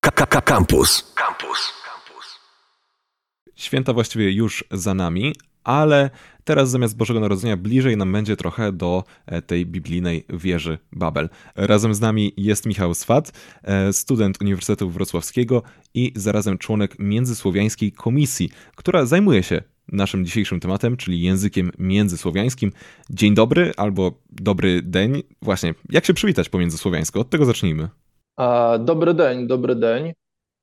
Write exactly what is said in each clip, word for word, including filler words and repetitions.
K K K Campus. Campus. Święta właściwie już za nami, ale teraz zamiast Bożego Narodzenia bliżej nam będzie trochę do tej biblijnej wieży Babel. Razem z nami jest Michał Swat, student Uniwersytetu Wrocławskiego i zarazem członek Międzysłowiańskiej Komisji, która zajmuje się naszym dzisiejszym tematem, czyli językiem międzysłowiańskim. Dzień dobry albo dobry dzień. Właśnie, jak się przywitać po międzysłowiańsku? Od tego zacznijmy. Dobry dzień, dobry dzień.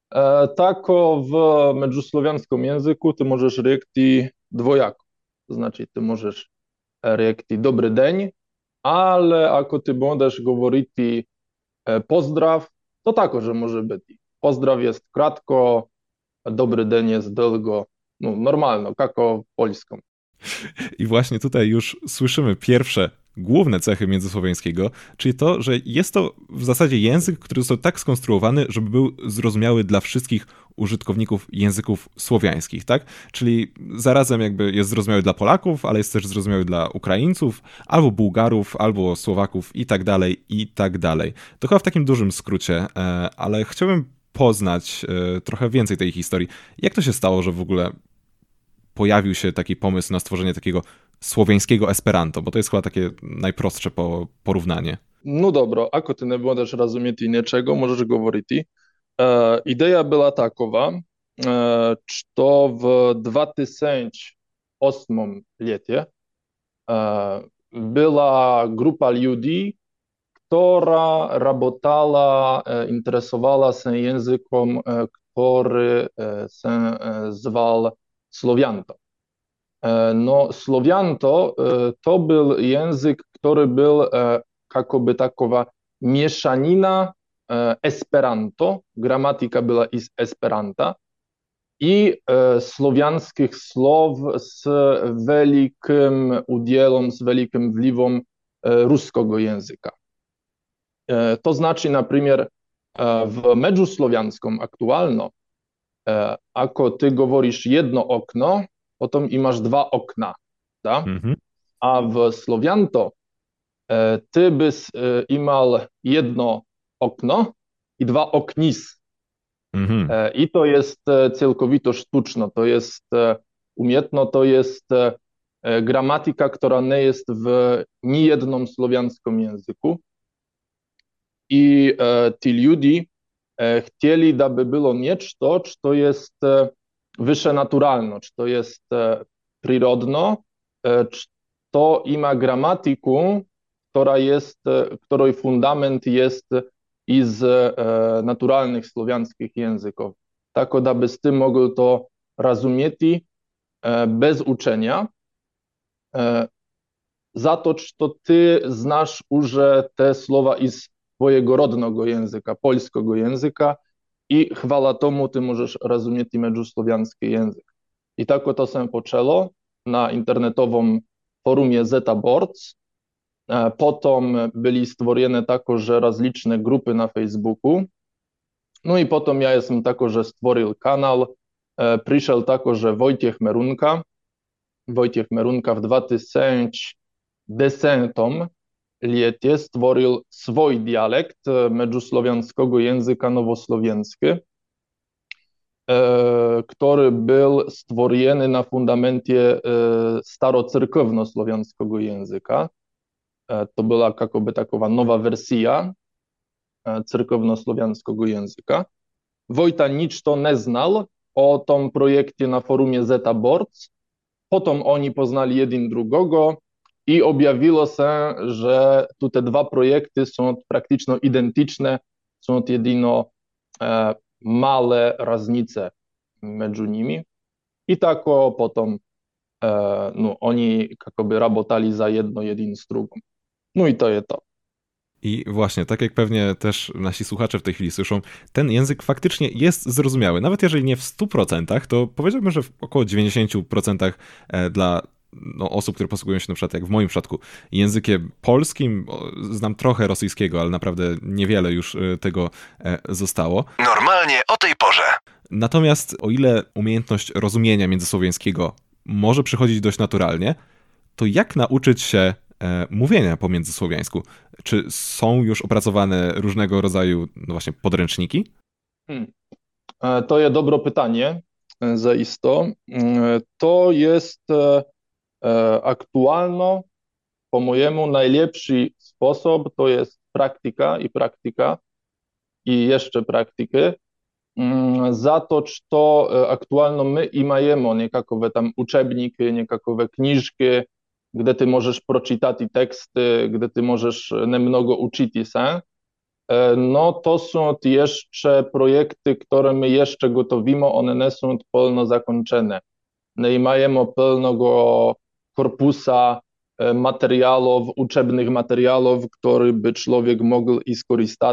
Tako w međuslovianskom języku ty możesz rekti dwojako. To znaczy ty możesz rekti dobry dzień, ale ako ty będziesz govoriti pozdrav, to takože może być. Pozdrav jest kratko, dobry dzień jest długo, no normalno, kako w polskom. I właśnie tutaj już słyszymy pierwsze główne cechy międzysłowiańskiego, czyli to, że jest to w zasadzie język, który został tak skonstruowany, żeby był zrozumiały dla wszystkich użytkowników języków słowiańskich, tak? Czyli zarazem jakby jest zrozumiały dla Polaków, ale jest też zrozumiały dla Ukraińców, albo Bułgarów, albo Słowaków i tak dalej, i tak dalej. To chyba w takim dużym skrócie, ale chciałbym poznać trochę więcej tej historii. Jak to się stało, że w ogóle pojawił się taki pomysł na stworzenie takiego słowiańskiego Esperanto, bo to jest chyba takie najprostsze po, porównanie. No dobro, ako ty nie będziesz rozumieć niczego, możesz говорить. E, idea była takowa, e, że w dwa tysiące ósmym lecie e, była grupa ludzi, która работала, e, interesowała się językiem, e, który e, się e, zwał Słowianto. No, Słowianto to był język, który był jakoby takowa mieszanina Esperanto, gramatyka była z Esperanta i słowiańskich słów z wielkim udziałem, z wielkim wpływem ruskiego języka. To znaczy, na przykład w međusłowianskom aktualno, ako ty mówisz jedno okno, potem i masz dwa okna, da? Mm-hmm. A w Słowianto e, ty byś e, imał jedno okno i dwa oknis. Mm-hmm. E, I to jest e, całkowito sztuczno, to jest e, umiejętno, to jest e, gramatyka, która nie jest w niejednym słowiańskim języku. I e, ci ludzie e, chcieli, aby było niečto, co jest e, wyższe naturalno, czy to jest e, przyrodno, e, czy to ima gramatyku, która jest, e, której fundament jest i z e, naturalnych słowiańskich języków. Tak, aby z tym mógł to rozumieć e, bez uczenia. E, za to, czy to ty znasz już te słowa z twojego rodnego języka, polskiego języka, i chwała tomu ty możesz rozumieć međusłowiański język. I tak to się poczęło na internetowym forumie Zetabords. Potem byli stworzone także rozliczne grupy na Facebooku. No i potem ja jestem także stworzył kanał. Przyszedł także Wojciech Merunka. Wojciech Merunka w dwa tysiące dziesiątym lecie stworzył swój dialekt međusłowiańskiego języka nowosłowiańskiego, e, który był stworzony na fundamencie e, starocyrkowno-słowiańskiego języka. E, to była jakoby takowa nowa wersja e, cyrkowno-słowiańskiego języka. Wojta nic to nie znał o tym projekcie na forumie Zetabords. Potem oni poznali jeden drugiego. I objawiło się, że tu te dwa projekty są praktycznie identyczne, są jedynie e, małe różnice między nimi. I tak potem e, no, oni jakoby работали za jedno, jeden z drugą. No i to jest to. I właśnie, tak jak pewnie też nasi słuchacze w tej chwili słyszą, ten język faktycznie jest zrozumiały. Nawet jeżeli nie w stu procentach, to powiedziałbym, że w około dziewięćdziesięciu procentach dla no, osób, które posługują się na przykład, jak w moim przypadku, językiem polskim. Znam trochę rosyjskiego, ale naprawdę niewiele już tego zostało. Normalnie o tej porze. Natomiast o ile umiejętność rozumienia międzysłowiańskiego może przychodzić dość naturalnie, to jak nauczyć się e, mówienia po międzysłowiańsku? Czy są już opracowane różnego rodzaju, no właśnie, podręczniki? Hmm. E, To je dobro pytanie, e, zaisto. E, To jest e, e, aktualno, po mojemu, najlepszy sposób to jest praktyka i praktyka i jeszcze praktyki. Mm, Za to, što e, aktualno my imajemo nekakove tam učebnike, nekakove knjižke, gde ty możesz pročitati teksty, gde ty możesz nemnogo učiti se. E, No to są jeszcze projekty, które my jeszcze gotowimo, one nie są pełno zakończone. Nie mamy pełnego korpusa e, materiałów, uczebnych materiałów, które by człowiek mógł skorzystać.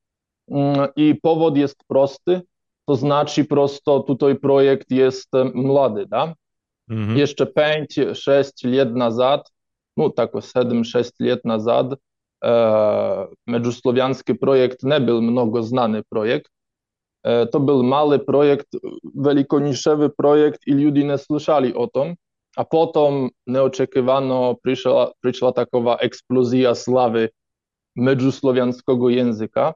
Mm, I powód jest prosty, to znaczy prosto tutaj projekt jest e, młody, da? Mhm. Jeszcze pięć sześć lat nazad, no tak siedem sześć lat nazad, e, Międzysłowiański projekt nie był mnogo znany projekt. E, to był mały projekt, wielkoniszowy projekt i ludzie nie słyszeli o tym. A potem nieoczekiwano przyszła, przyszła takowa eksplozja sławy międzysłowiańskiego języka.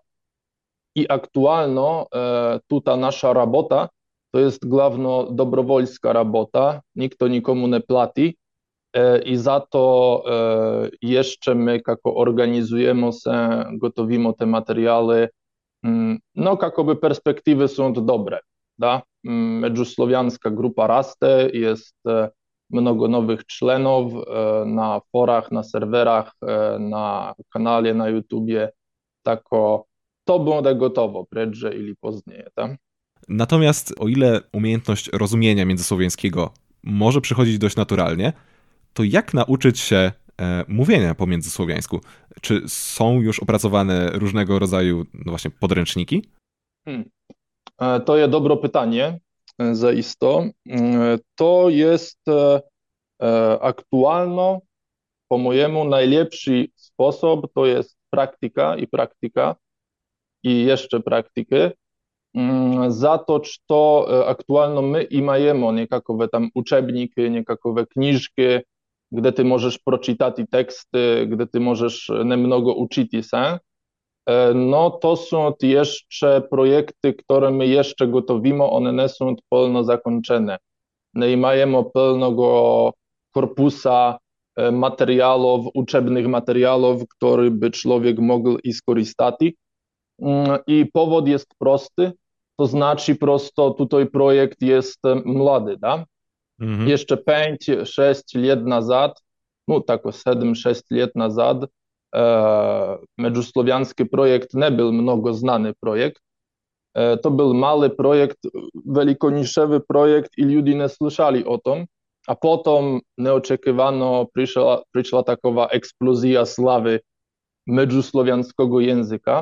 I aktualno e, tuta nasza robota to jest główno dobrowolska robota, nikt nikomu nie płaci e, i za to e, jeszcze my jako organizujemy się, gotowimy te materiały, mm, no jakoby perspektywy są dobre, da? Mm, Międzysłowiańska grupa raste, jest e, mnogo nowych członków e, na forach, na serwerach, e, na kanale na YouTubie, tako to będzie gotowo, prędzej ili później, tak? Natomiast o ile umiejętność rozumienia międzysłowiańskiego może przychodzić dość naturalnie, to jak nauczyć się e, mówienia po międzysłowiańsku? Czy są już opracowane różnego rodzaju, no właśnie, podręczniki? Hmm. E, To jest dobre pytanie, e, zaisto. E, To jest e, e, aktualno, po mojemu, najlepszy sposób to jest praktyka i praktyka i jeszcze praktyki. Mm, Za to, što e, aktualno my imajemy nekakove tam učebnike, nekakove knjižke, gde ty możesz pročitati teksty, gde ty możesz nemnogo učiti se. E, No to są jeszcze projekty, które my jeszcze gotowimy, one nie są pełno zakończone. Nie mamy pełnego korpusa e, materiałów, uczebnych materiałów, które by człowiek mógł skorzystać. Mm, I powód jest prosty, to znaczy prosto tutaj projekt jest e, młody, da? Mhm. Jeszcze pięć sześć lat nazad, no tak siedem sześć lat nazad, e, Międzysłowiański projekt nie był mnogo znany projekt. E, to był mały projekt, wielkoniszowy projekt i ludzie nie słyszeli o tym. A potem nieoczekiwano przyszła, przyszła takowa eksplozja sławy międzysłowiańskiego języka.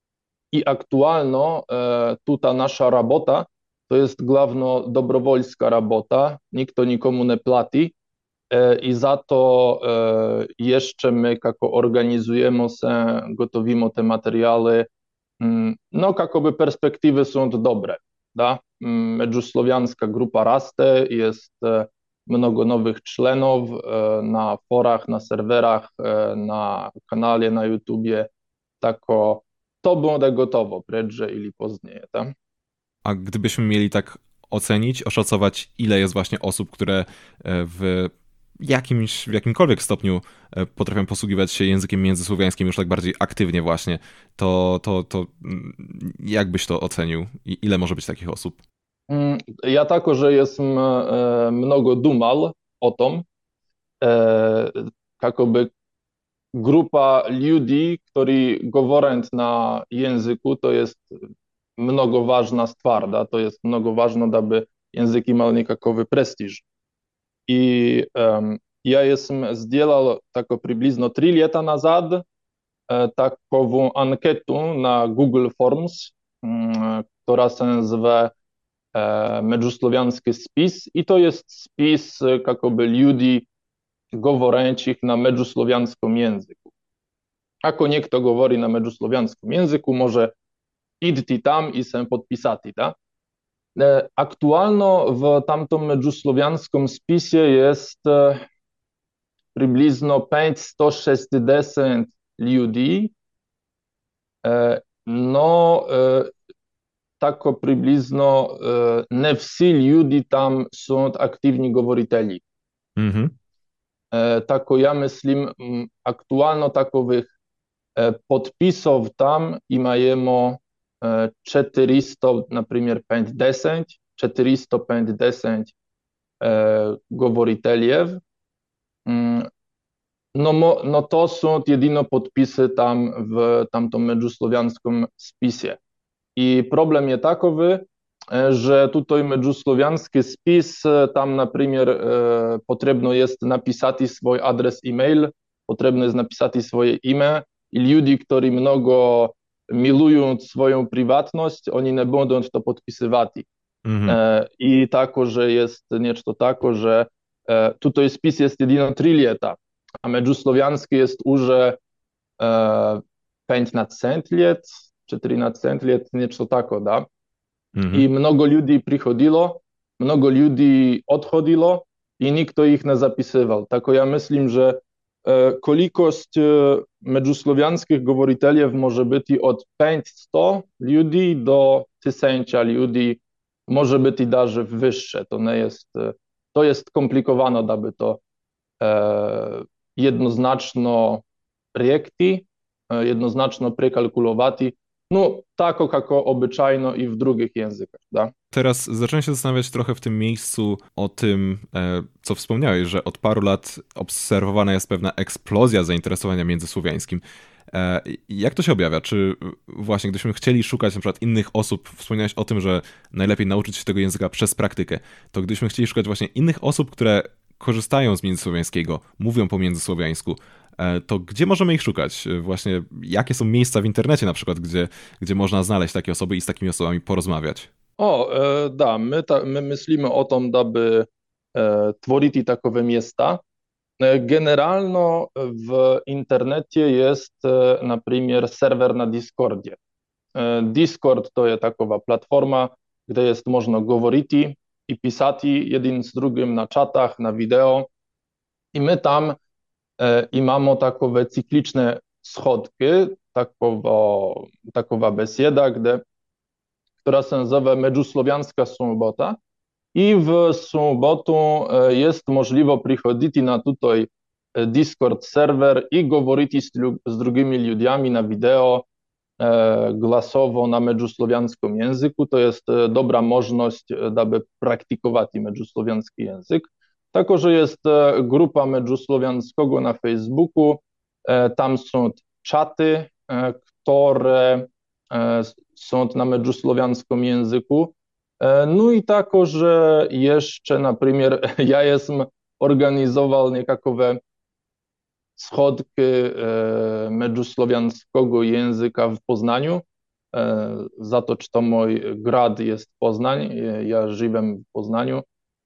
I aktualno e, tuta nasza robota to jest główno dobrowolska robota, nikt nikomu nie płaci e, i za to e, jeszcze my jako organizujemy się, gotowimy te materiały, mm, no jakoby perspektywy są dobre, da? Mm, Międzysłowiańska grupa raste, jest e, mnogo nowych członków e, na forach, na serwerach, e, na kanale na YouTubie, tako to będzie gotowo, prędzej ili później, tak? A gdybyśmy mieli tak ocenić, oszacować, ile jest właśnie osób, które e, w jakimś, w jakimkolwiek stopniu e, potrafią posługiwać się językiem międzysłowiańskim już tak bardziej aktywnie właśnie, to, to, to mm, jak byś to ocenił? I ile może być takich osób? Mm, Ja tako, że jestem e, mnogo dumal o tym, e, jakoby grupa ludzi, którzy mówią na języku, to jest mnogo ważna stwarda, to jest mnogo ważne, aby język miał nikakowy prestiż. I em, ja jestem сделал tako приблизно три lata nazad e, takową ankietę na Google Forms, mm, która się nazywa e, Międzysłowiański spis i to jest spis e, jakoby ludzi говорящих na międzysłowiańskim języku. Ako niekto mówi na międzysłowiańskim języku, może iść tam i się podpisać, tak? E, Aktualno w tamtym międzysłowiańskim spisie jest e, приблизно pięćset sześćdziesiąt ludzi. E, No, e, tako приблизно не всі люди там są активні говорителі. Mhm. Tako ja myslím, aktuálno takových podpisov tam imajemo čtyřisto, napríklad päťdesiat, čtyřisto päťdesiat govoriteľiev. No, mo, no to są jedyne podpisy tam w tamtym medżusłowiańskim spisie. I problem jest takowy, że tutaj medżusłowiański spis, tam na przykład e, potrzebno jest napisać swój adres e-mail, potrzebno jest napisać swoje imię i ludzie, którzy mnogo milują swoją prywatność, oni nie będą to podpisywać. Mhm. E, I tako, że jest něco tako, że e, tutaj spis jest jedynie trzy lata, a medżusłowiański jest już e, piętnaście lat, czternaście lat, něco tako, da? Mhm. I mnogo ludzi przychodziło, mnogo ludzi odchodziło i nikt ich nie zapisywał. Tako ja myślę, że e, kolikość e, medżusłowiańskich govoriteljev może być od pięćset ludzi do tysiąc ludzi, może być i даже wyższe. To nie jest, e, to jest komplikowane, aby to e, jednoznačno rekti, e, jednoznačno prekalkulowati. No, tako kako obyczajno i w drugich językach, da? Teraz zacząłem się zastanawiać trochę w tym miejscu o tym, e, co wspomniałeś, że od paru lat obserwowana jest pewna eksplozja zainteresowania międzysłowiańskim. E, Jak to się objawia? Czy właśnie gdybyśmy chcieli szukać na przykład innych osób, wspomniałeś o tym, że najlepiej nauczyć się tego języka przez praktykę, to gdybyśmy chcieli szukać właśnie innych osób, które korzystają z międzysłowiańskiego, mówią po międzysłowiańsku, e, to gdzie możemy ich szukać? Właśnie jakie są miejsca w internecie na przykład, gdzie, gdzie można znaleźć takie osoby i z takimi osobami porozmawiać? O, e, da, my, ta, my myślimy o tym, aby e, tworzyć takowe miejsca. E, generalno w internecie jest e, na przykład serwer na Discordzie. E, Discord to jest takowa platforma, gdzie jest można говорить i pisać jeden z drugim na czatach, na wideo. I my tam e, i mamy takowe cykliczne schodki, takowa, takowa besieda, gdzie która się nazywa Medżusłowiańska Sobota i w sobotę jest możliwe przychodzić na tutaj Discord serwer i mówić z, z drugimi ludźmi na wideo, e, głosowo na medżusłowiańskim języku. To jest dobra możliwość, aby praktykować medżusłowiański język. Także jest grupa medżusłowiańskiego na Facebooku, e, tam są czaty, e, które są na medżusłowiańskim języku. No i tako, że jeszcze na przykład ja jestem organizował niekakowe schodki medżusłowiańskiego języka w Poznaniu. Za to, że to mój grad jest Poznań, ja żyję w Poznaniu.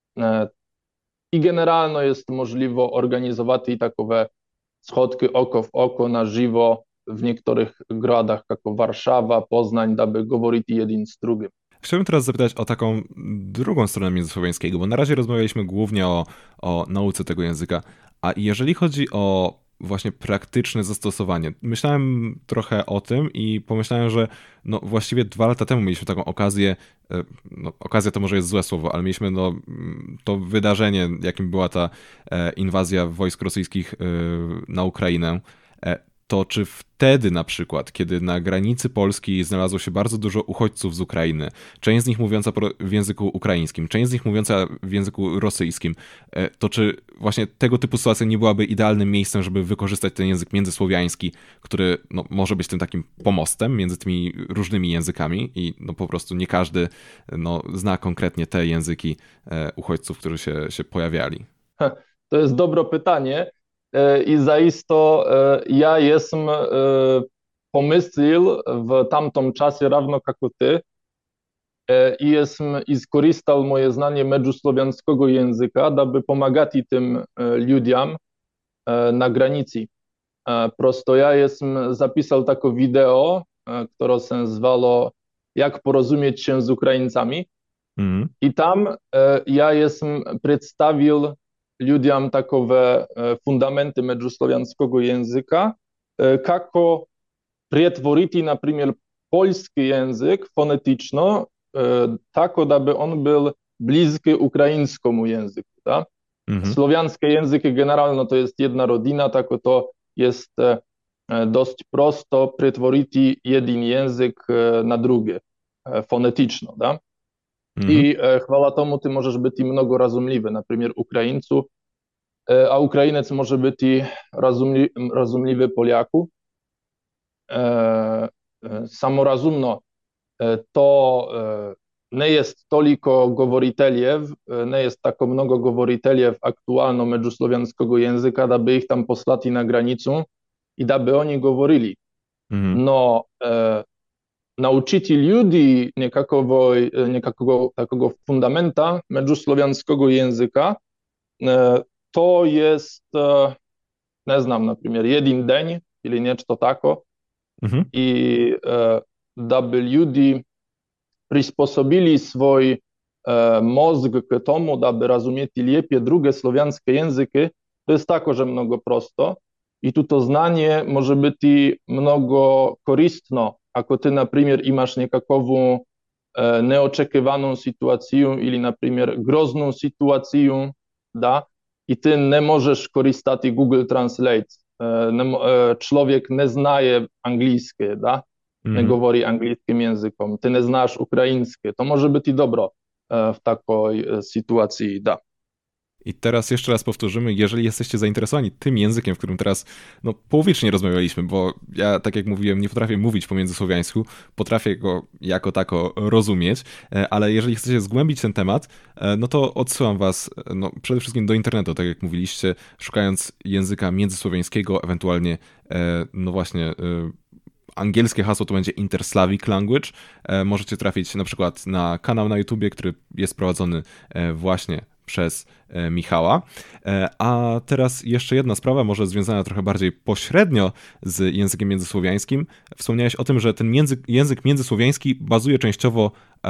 I generalnie jest możliwe organizować i takowe schodki oko w oko na żywo w niektórych gradach, jak Warszawa, Poznań, aby mówić jeden z drugim. Chciałbym teraz zapytać o taką drugą stronę międzysłowiańskiego, bo na razie rozmawialiśmy głównie o, o nauce tego języka, a jeżeli chodzi o właśnie praktyczne zastosowanie, myślałem trochę o tym i pomyślałem, że no właściwie dwa lata temu mieliśmy taką okazję, no okazja to może jest złe słowo, ale mieliśmy no, to wydarzenie, jakim była ta inwazja wojsk rosyjskich na Ukrainę. To czy wtedy na przykład, kiedy na granicy Polski znalazło się bardzo dużo uchodźców z Ukrainy, część z nich mówiąca w języku ukraińskim, część z nich mówiąca w języku rosyjskim, to czy właśnie tego typu sytuacja nie byłaby idealnym miejscem, żeby wykorzystać ten język międzysłowiański, który no, może być tym takim pomostem między tymi różnymi językami i no, po prostu nie każdy no, zna konkretnie te języki uchodźców, którzy się, się pojawiali? To jest dobre pytanie. I zaisto ja jestem pomyślał w tamtym czasie równo jak ty i jestem i skorzystał moje znanie medżusłowiańskiego języka, aby pomagać tym ludziom na granicy. Prosto ja jestem zapisał takie wideo, które się nazywało Jak porozumieć się z Ukraińcami. Mm. I tam ja jestem przedstawił ludziom takowe fundamenty medżusłowiańskiego języka, kako pretworiti, na przykład, польский język fonetyczno, tak, aby on był bliski ukraińskiemu języku, tak? Mhm. Słowiańskie języki generalnie to jest jedna rodzina, tak to jest dość prosto przetworzyć jeden język na drugi, fonetyczno, tak? Mhm. I chwała tomu ty możesz być i mnogo rozumliwy, na przykład Ukraińcu, a Ukrainec może być i rozumli, rozumliwy Poliaku. Samorazumno to nie jest toliko govoriteljev, nie jest tak mnogo govoriteljev aktualno međuslovijanskog języka, da by ich tam poslati na granicu i da by oni govorili. Mhm. No, e, nauczyć ludzi niekakого, niekakого takiego fundamenta međuslovijanskog języka, e, to jest, e, nie znam, na przykład jeden dzień, ili nešto tako, Mhm. i e, da by ludzi przysposobili swój e, mózg k tomu, da by rozumieli lepiej drugie słowiańskie języki, to jest takoże mnogo prosto. I tu to znanie może być i mnogo koristno, ako ty na przykład imasz niekakową e, nieoczekiwaną sytuację, ili na przykład grozną sytuację, da, i ty nie możesz korzystać z Google Translate. E, nie, e, człowiek nie znaje angielskie, da, nie Mhm. govori angielskim językiem, ty nie znasz ukraińskie, to może być i dobro e, w takiej e, sytuacji, da. I teraz jeszcze raz powtórzymy, jeżeli jesteście zainteresowani tym językiem, w którym teraz no, połowicznie rozmawialiśmy, bo ja, tak jak mówiłem, nie potrafię mówić po międzysłowiańsku, potrafię go jako tako rozumieć, ale jeżeli chcecie zgłębić ten temat, no to odsyłam was no, przede wszystkim do internetu, tak jak mówiliście, szukając języka międzysłowiańskiego, ewentualnie no właśnie angielskie hasło to będzie Interslavic Language. Możecie trafić na przykład na kanał na YouTubie, który jest prowadzony właśnie przez Michała. A teraz jeszcze jedna sprawa, może związana trochę bardziej pośrednio z językiem międzysłowiańskim. Wspomniałeś o tym, że ten język, język międzysłowiański bazuje częściowo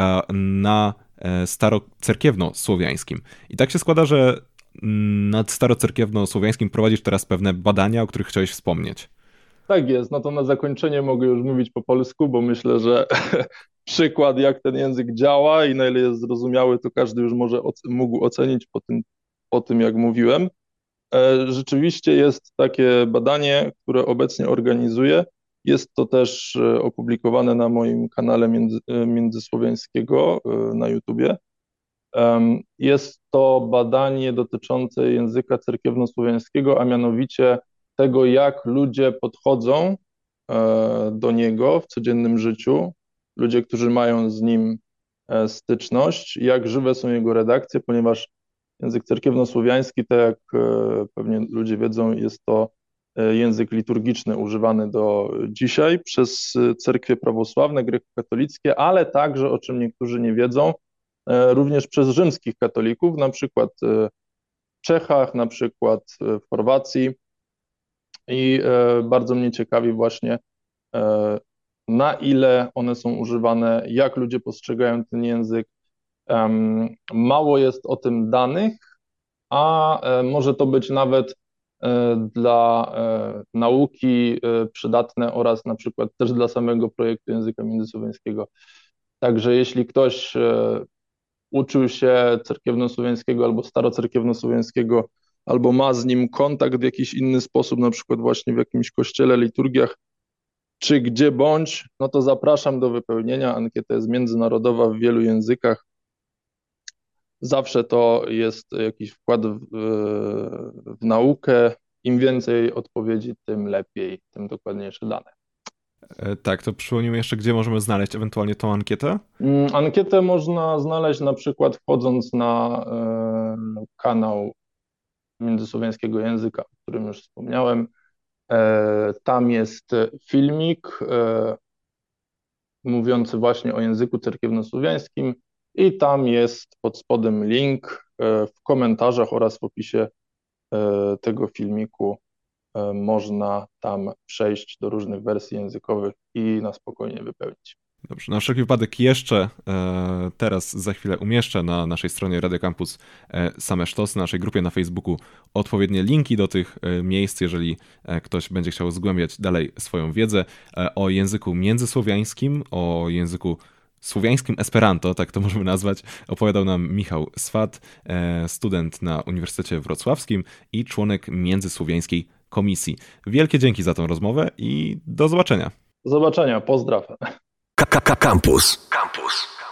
na starocerkiewno-słowiańskim. I tak się składa, że nad starocerkiewno-słowiańskim prowadzisz teraz pewne badania, o których chciałeś wspomnieć. Tak jest, no to na zakończenie mogę już mówić po polsku, bo myślę, że przykład, jak ten język działa i na ile jest zrozumiały, to każdy już może oc- mógł ocenić po tym, po tym, jak mówiłem. E, Rzeczywiście jest takie badanie, które obecnie organizuję. Jest to też e, opublikowane na moim kanale między, e, międzysłowiańskiego e, na YouTubie. Em, Jest to badanie dotyczące języka cerkiewnosłowiańskiego, a mianowicie tego, jak ludzie podchodzą e, do niego w codziennym życiu, ludzie, którzy mają z nim e, styczność, jak żywe są jego redakcje, ponieważ język cerkiewnosłowiański, tak jak e, pewnie ludzie wiedzą, jest to e, język liturgiczny używany do dzisiaj przez e, cerkwie prawosławne, grekokatolickie, ale także, o czym niektórzy nie wiedzą, e, również przez rzymskich katolików, na przykład e, w Czechach, na przykład e, w Chorwacji. I e, bardzo mnie ciekawi właśnie, e, na ile one są używane, jak ludzie postrzegają ten język. Em, Mało jest o tym danych, a e, może to być nawet e, dla e, nauki e, przydatne oraz na przykład też dla samego projektu języka międzysłowiańskiego. Także jeśli ktoś e, uczył się cerkiewnosłowiańskiego albo starocerkiewnosłowiańskiego, albo ma z nim kontakt w jakiś inny sposób, na przykład właśnie w jakimś kościele, liturgiach, czy gdzie bądź, no to zapraszam do wypełnienia. Ankieta jest międzynarodowa w wielu językach. Zawsze to jest jakiś wkład w, w naukę. Im więcej odpowiedzi, tym lepiej, tym dokładniejsze dane. Tak, to przypomnijmy jeszcze, gdzie możemy znaleźć ewentualnie tą ankietę? Ankietę można znaleźć na przykład wchodząc na e, kanał międzysłowiańskiego języka, o którym już wspomniałem. E, tam jest filmik e, mówiący właśnie o języku cerkiewnosłowiańskim i tam jest pod spodem link e, w komentarzach oraz w opisie e, tego filmiku. E, można tam przejść do różnych wersji językowych i na spokojnie wypełnić. Dobrze, na wszelki wypadek jeszcze e, teraz za chwilę umieszczę na naszej stronie Radio Campus e, same sztosy, na naszej grupie na Facebooku odpowiednie linki do tych e, miejsc, jeżeli e, ktoś będzie chciał zgłębiać dalej swoją wiedzę e, o języku międzysłowiańskim, o języku słowiańskim Esperanto, tak to możemy nazwać, opowiadał nam Michał Swat, e, student na Uniwersytecie Wrocławskim i członek Międzysłowiańskiej Komisji. Wielkie dzięki za tę rozmowę i do zobaczenia. Do zobaczenia, pozdraw. K- K- Campus. Campus.